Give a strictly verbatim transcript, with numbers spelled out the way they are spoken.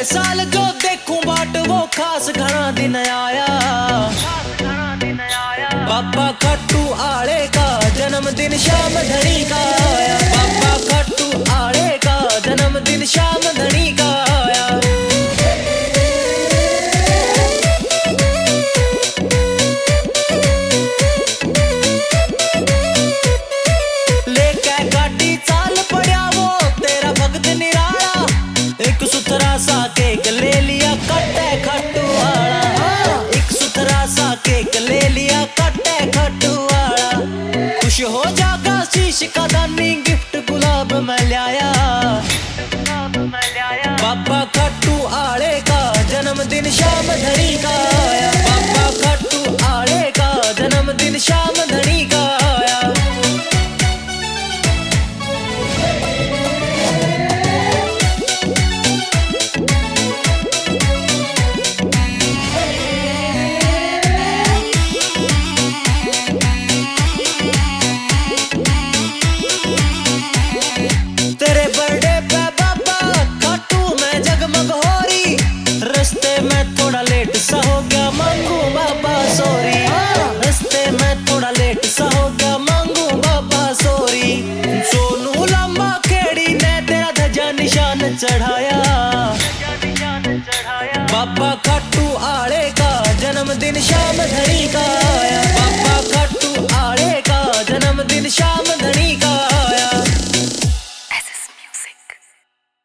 साल जो देखूं बाट वो खास घना दिन आया। बाबा खट्टू आले का जन्मदिन शाम धनी का आया। बाबा खट्टू आले का जन्मदिन शाम धनी का आया। लेके गाड़ी चाल पड़ा वो तेरा भक्त निराला। एक सुथरा सा केक ले लिया कट्टे खट्टू आला। एक सुथरा सा केक ले लिया कट्टे खट्टू आला। खुश हो जागा शीश का दानी गिफ्ट गुलाब में लाया। बाबा खट्टू आले का जन्मदिन शाम धनी का आया। बाबा खट्टू आले का जन्मदिन शाम धनी का आया। तेरे बर्थडे पे बाबा खट्टू में जगमग हो रही। रस्ते में थोड़ा लेट सा हो गया मांगू बाबा सॉरी। रस्ते में थोड़ा लेट सा हो गया मांगू बाबा सॉरी। सोनू लम्बा खेड़ी ने तेरा ध्वजा निशान चढ़ाया।